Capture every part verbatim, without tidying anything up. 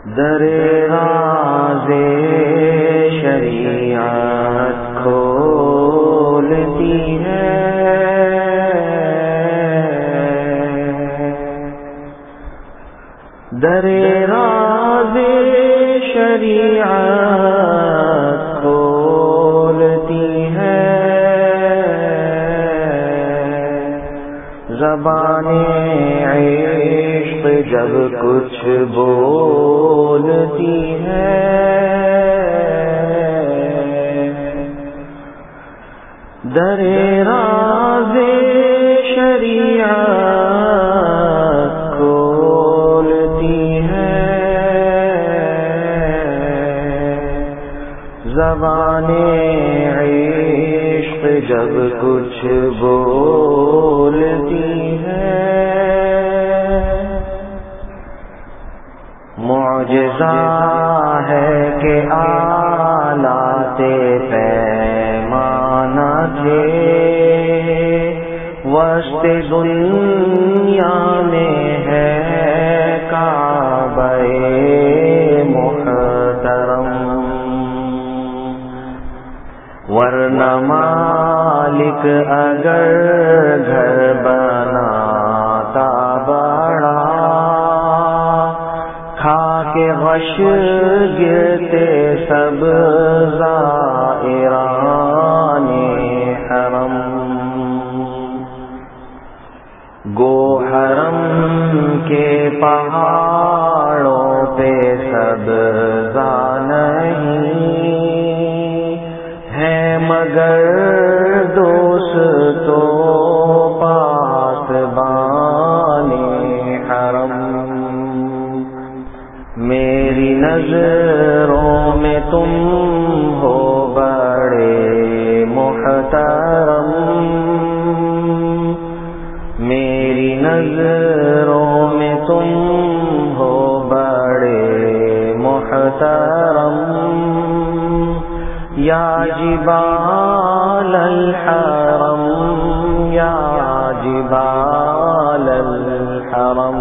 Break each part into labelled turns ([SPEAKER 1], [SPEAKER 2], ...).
[SPEAKER 1] در راز شریعت کھولتی ہے، در راز شریعت کھولتی ہے، زبان عشق جب کچھ بولتی ہے، در راز شریعت کھولتی ہے، زبان عشق جب کچھ بولتی ہے، معجزہ ہے کہ آلات پیمانہ تھے، وسط دنیا میں ہے کعبہ محترم، ورنہ مالک اگر گھر بناتا بڑا، کھا کے غش گرتے سب زائران حرم، گو حرم کے پہاڑوں پہ سبزہ نہیں ہے، مگر دوستو پاسبان حرم، میری نظروں میں تم ہو بڑے محترم، میری نظروں میں تم ہو بڑے محترم، یا جبال الحرم، یا جبال الحرم،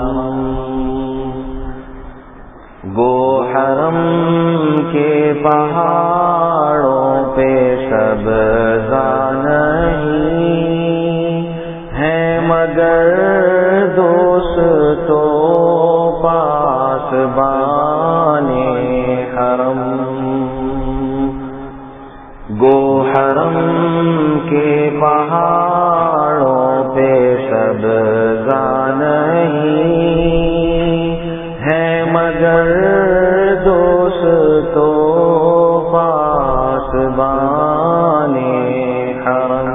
[SPEAKER 1] گو حرم کے پہاڑوں پہ سبزہ نہیں ہے، مگر دوستو پاسبان حرم، گو حرم کے پہاڑوں پہ سبزہ نہیں ہے، مگر دوستو پاسبان حرم،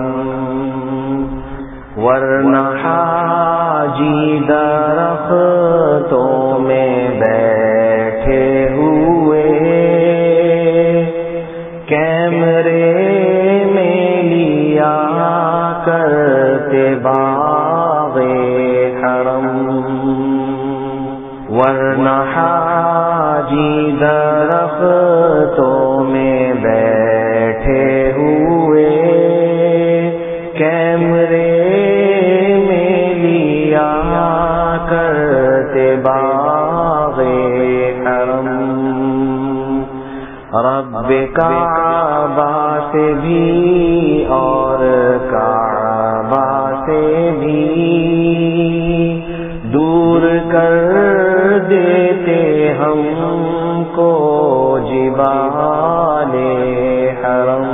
[SPEAKER 1] ورنہ حاجی درختوں میں بیٹھے ہوئے کیمرے میں لیا کرتے باغ حرم، ورنہ حاجی درختوں میں بیٹھے ہوئے کیمرے میں لیا کرتے باغ حرم، رب کعبہ سے بھی اور کعبہ سے بھی دور کر دیتے ہم کو جبال حرم،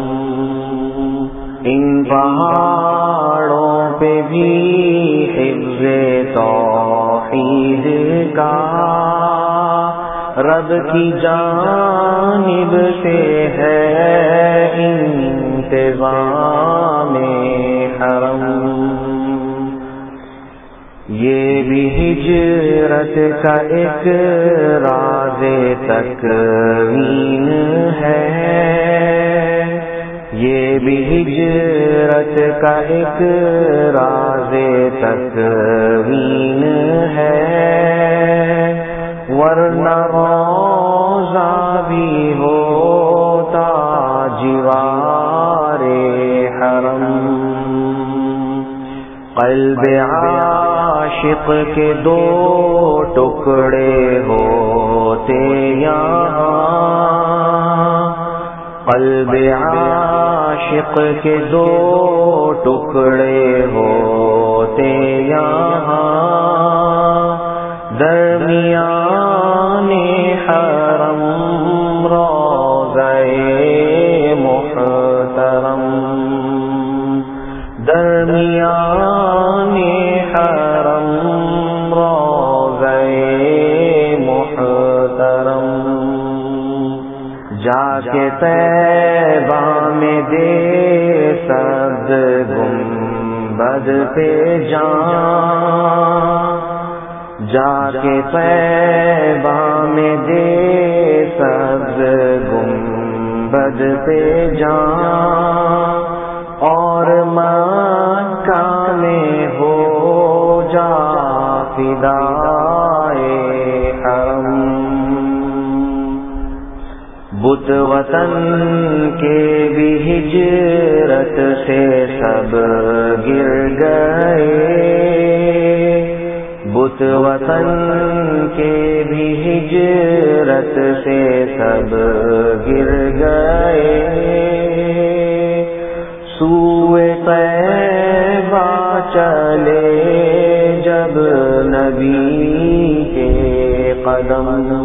[SPEAKER 1] ان پہاڑوں پہ بھی حفظ توحید کا رب کی جانب سے ہے انتظام حرم، یہ بھی ہجرت کا ایک راز تکوین ہے، یہ بھی ہجرت کا ایک راز تکوین ہے، ورنہ روزہ بھی ہوتا جوار حرم، قلب عاشق کے دو ٹکڑے ہوتے قلب عاشق کے دو ٹکڑے ہوتے یہاں درمیان حرم روضہ محترم درمیان حرم روضہ محترم جا کے طیبہ میں دے سبز گنبد پہ جان جا کے طیبہ میں دے سبز گنبد پہ جان اور مکہ میں ہو جا فدائے حرم بت وطن کے بھی ہجرت سے سب گر گئے بت وطن کے بھی ہجرت سے سب گر گئے سوئے طیبہ چلے جب نبی کے قدم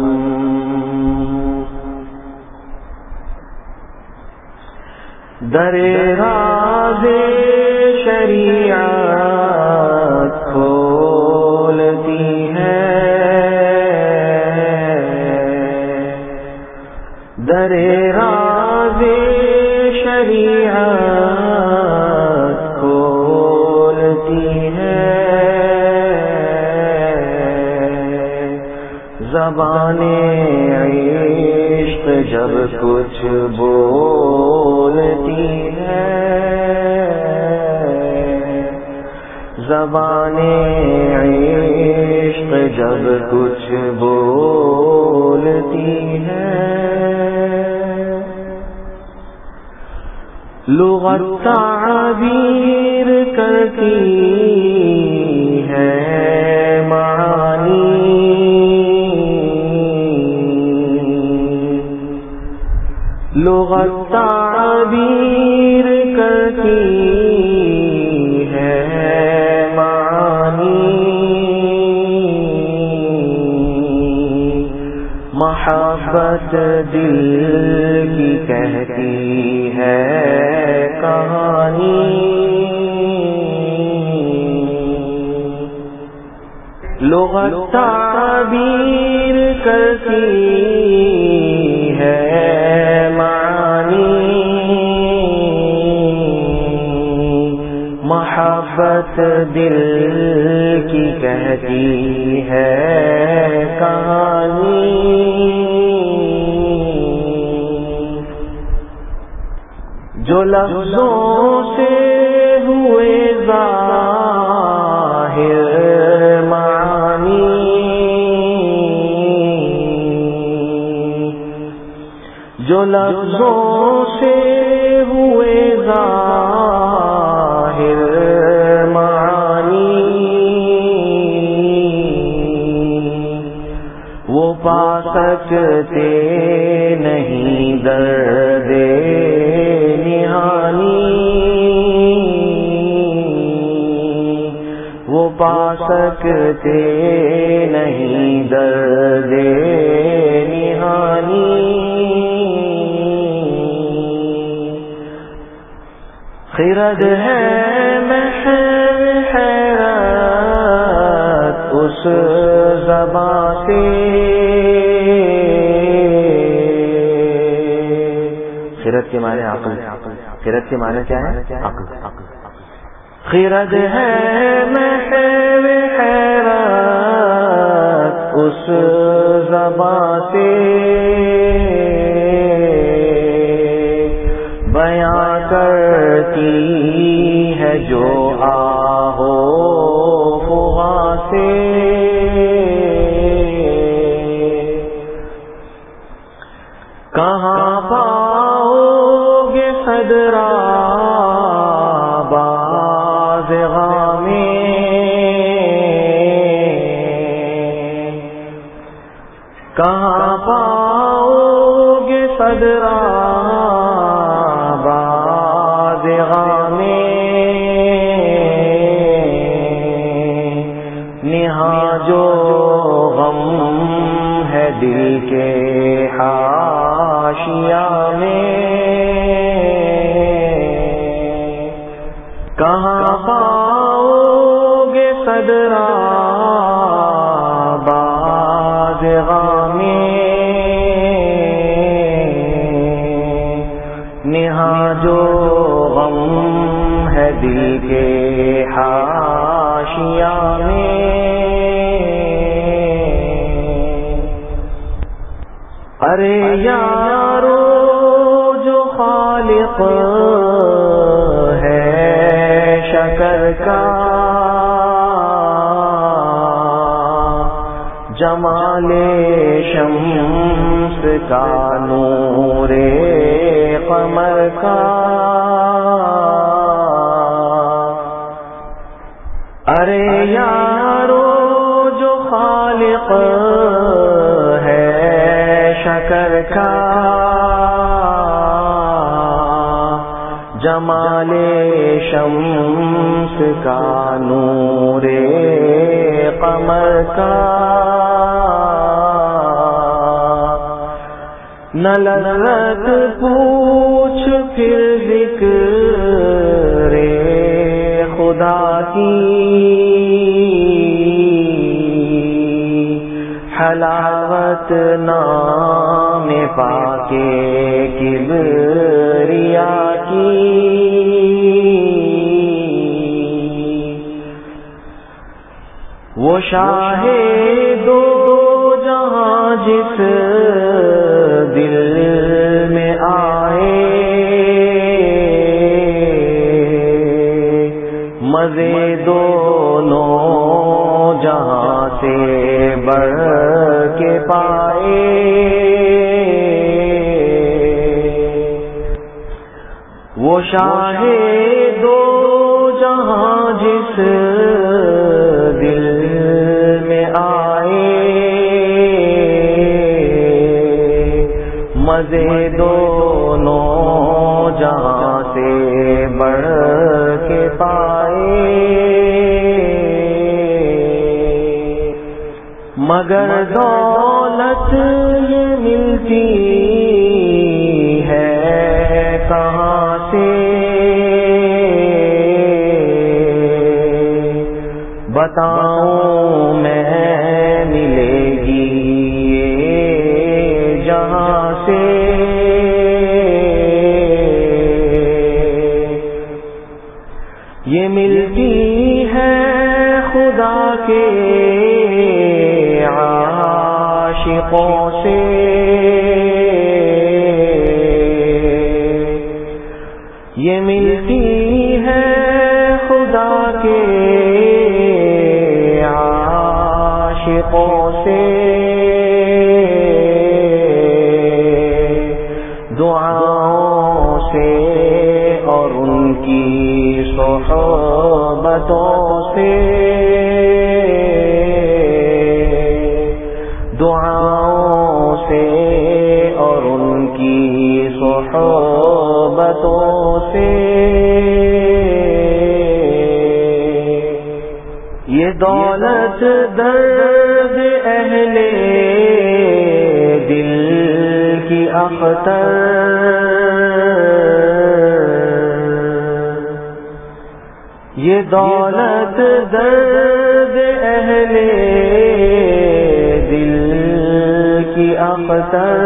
[SPEAKER 1] در راز شریعت کھولتی ہے در راز شریعت کھولتی ہے زبان عشق جب کچھ بولتی ہے زبان عشق جب کچھ بولتی ہے لغت تعبیر کرتی ہے معانی لغت تعبیر کرتی ہے معانی محبت دل کی کہتی ہے کہانی لغت تعبیر کرتی ہے معانی محبت دل کی کہتی ہے کہانی جو لفظوں سے ہوئے ظاہر معانی جو لفظوں سے ہوئے ظاہر معانی وہ پا سکتے نہیں درد وہ پا سکتے نہیں درد نہانی خرد ہے محو حیرت اس زبان سے خرد کے معنی عقل خرد کے معنی کیا ہے عقل خرد ہے محو حیرت اس زبان سے بیاں کرتی ہے جو آہو فغاں سے کہاں پاؤ گے صدرا کہاں پاؤ گے صدرا دل کے حاشیہ میں، کہاں پاؤ گے صدرا بازغاں میں، نہاں جو غم ہے دل کے حاشیہ میں۔ ارے یارو جو خالق ہے شکر کا، جمال شمس کا نور قمر کا، ارے یارو جو خالق ہے شکر کا، جمال شمس کا نور قمر کا، نہ لذت پوچھ پھر ذکر خدا کی، حلاوت نام پاکے کبریا کی، وہ شاہ دو جہاں جس دل میں آئے، مزے دونوں جہاں سے بڑھ کے پائے، وہ شاہ دو جہاں جس دل میں آئے، مزے دونوں جہاں سے بڑھ کے پائے، مگر دولت یہ ملتی ہے کہاں سے، بتاؤں میں ملے گی یہ جہاں سے، یہ ملتی ہے خدا کے عاشقوں سے، یہ ملتی ہے خدا کے عاشقوں سے، دعاؤں سے اور ان کی صحبتوں سے، دعاؤں سے اور ان کی صحبتوں سے، یہ دولت درد اہل دل کی اختر، یہ دولت درد اہل دل کی اختر،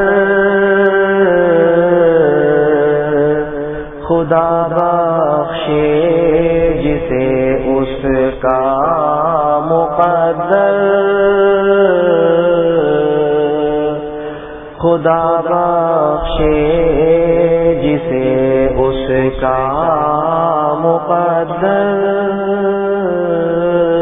[SPEAKER 1] خدا بخشے جسے اس کا مقدر، خدا بخشے جسے اس کا مقدر۔